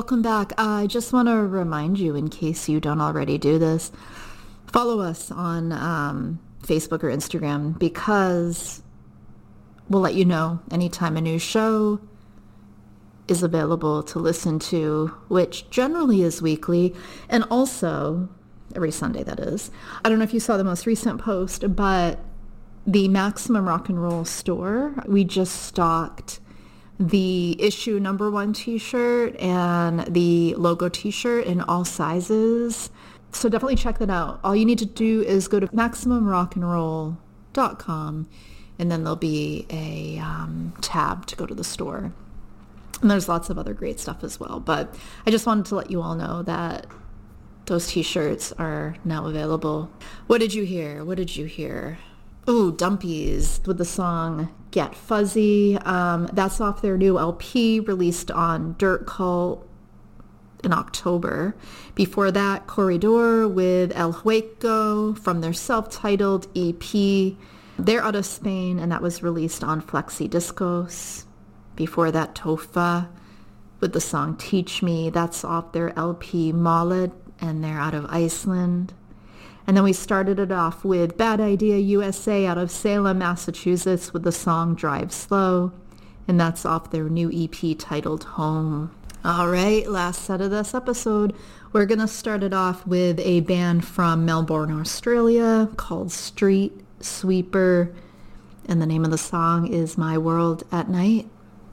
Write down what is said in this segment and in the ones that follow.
welcome back. I just want to remind you, in case you don't already do this, follow us on Facebook or Instagram, because we'll let you know anytime a new show is available to listen to, which generally is weekly, and also every Sunday, that is. I don't know if you saw the most recent post, but the Maximum Rock and Roll store, we just stocked the issue number 1 t-shirt and the logo t-shirt in all sizes. So definitely check that out. All you need to do is go to MaximumRockandRoll.com, and then there'll be a tab to go to the store. And there's lots of other great stuff as well. But I just wanted to let you all know that those t-shirts are now available. What did you hear? Ooh, Dumpies with the song Get Fuzzy. That's off their new LP released on Dirt Cult in October. Before that, Corridor with El Hueco from their self-titled EP. They're out of Spain, and that was released on Flexi Discos. Before that, Tofa with the song Teach Me. That's off their LP Mollet, and they're out of Iceland. And then we started it off with Bad Idea USA out of Salem, Massachusetts with the song Drive Slow. And that's off their new EP titled Home. All right, last set of this episode. We're going to start it off with a band from Melbourne, Australia called Street Sweeper. And the name of the song is My World at Night.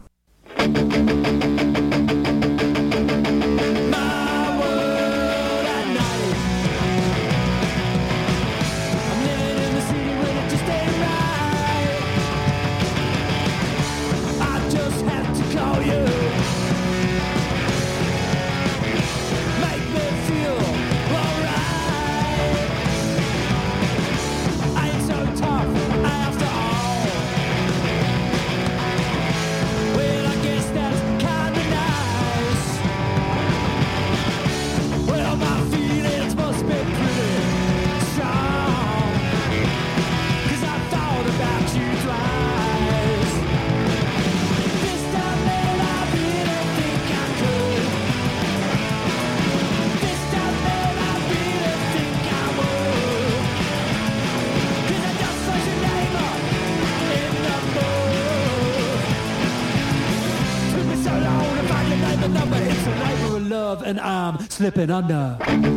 And I'm slipping under.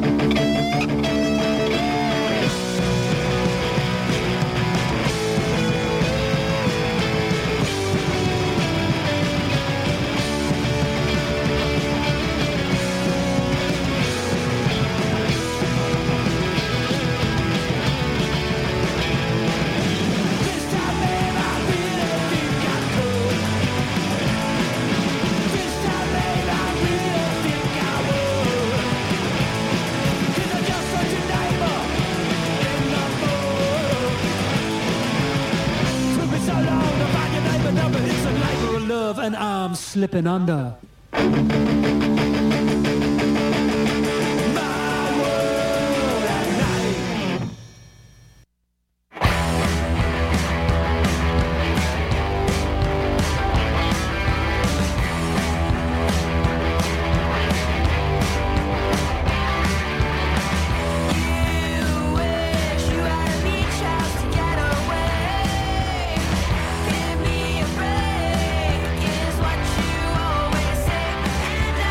And I'm slipping under. Give me a break is what you always say.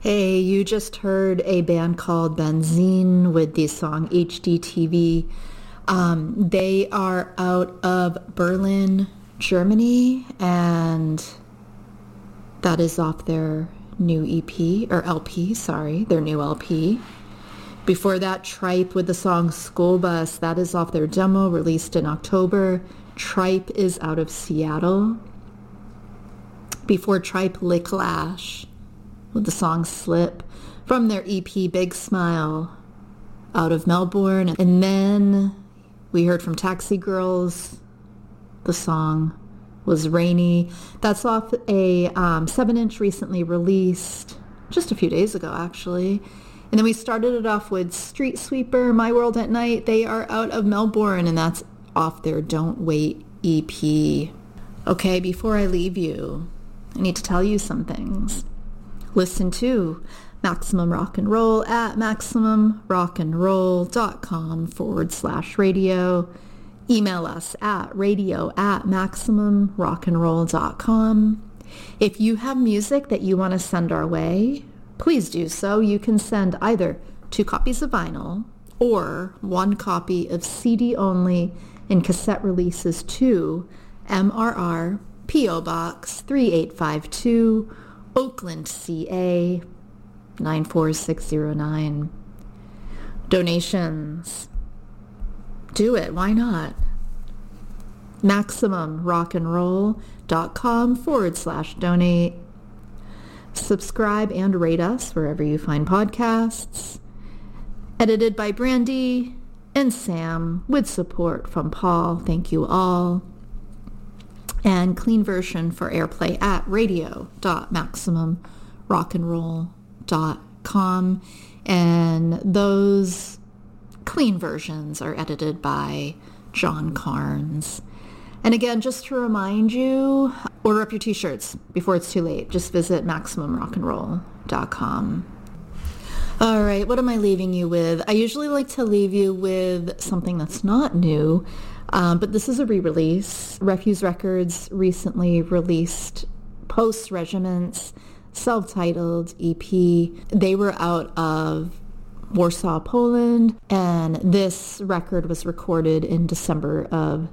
Hey, you just heard a band called Benzene with the song HDTV. They are out of Berlin, Germany, and that is off their new EP, or LP, sorry, their new LP. Before that, Tripe with the song School Bus, that is off their demo released in October. Tripe is out of Seattle. Before Tripe, Licklash with the song Slip from their EP Big Smile out of Melbourne. And then we heard from Taxi Girls. The song was Rainy. That's off a 7-inch recently released, just a few days ago actually. And then we started it off with Street Sweeper, My World at Night. They are out of Melbourne, and that's off their Don't Wait EP. Okay, before I leave you, I need to tell you some things. Listen to Maximum Rock and Roll at maximumrockandroll.com/radio. Email us at radio@maximumrockandroll.com. If you have music that you want to send our way, please do so. You can send either 2 copies of vinyl or 1 copy of CD only and cassette releases to MRR P.O. Box 3852, Oakland, CA 94609. Donations. Do it. Why not? MaximumRockandRoll.com/donate. Subscribe and rate us wherever you find podcasts. Edited by Brandy and Sam with support from Paul. Thank you all. And clean version for airplay at radio.maximumrockandroll.com. And those clean versions are edited by John Carnes. And again, just to remind you, order up your t-shirts before it's too late. Just visit MaximumRockandroll.com. All right, what am I leaving you with? I usually like to leave you with something that's not new, but this is a re-release. Refuse Records recently released Post Regiment's self-titled EP. They were out of Warsaw, Poland, and this record was recorded in December of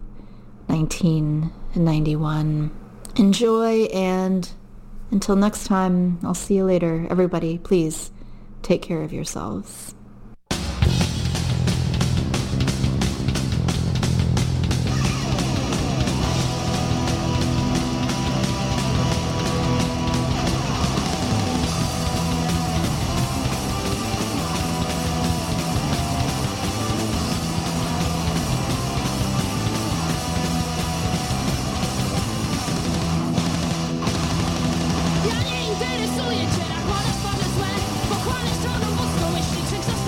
1991. Enjoy, and until next time, I'll see you later. Everybody, please take care of yourselves. Ja nie interesuje cię, jak one wpadły złe. Pochłaniasz troną boską, myśli, czy chcesz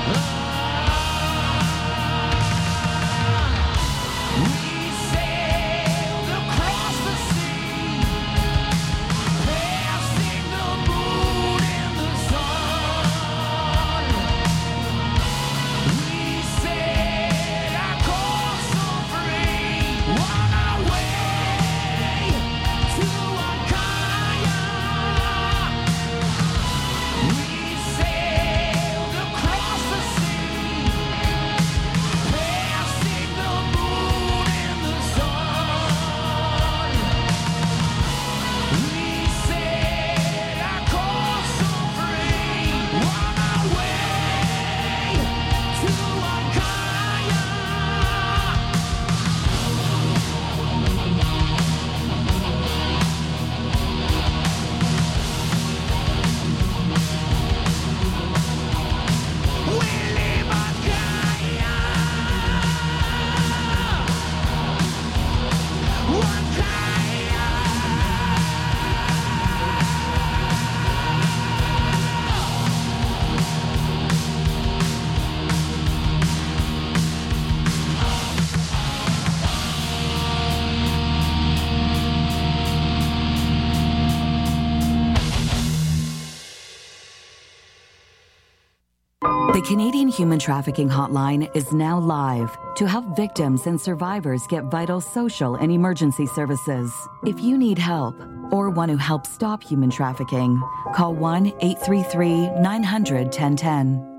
The Canadian Human Trafficking Hotline is now live to help victims and survivors get vital social and emergency services. If you need help or want to help stop human trafficking, call 1-833-900-1010.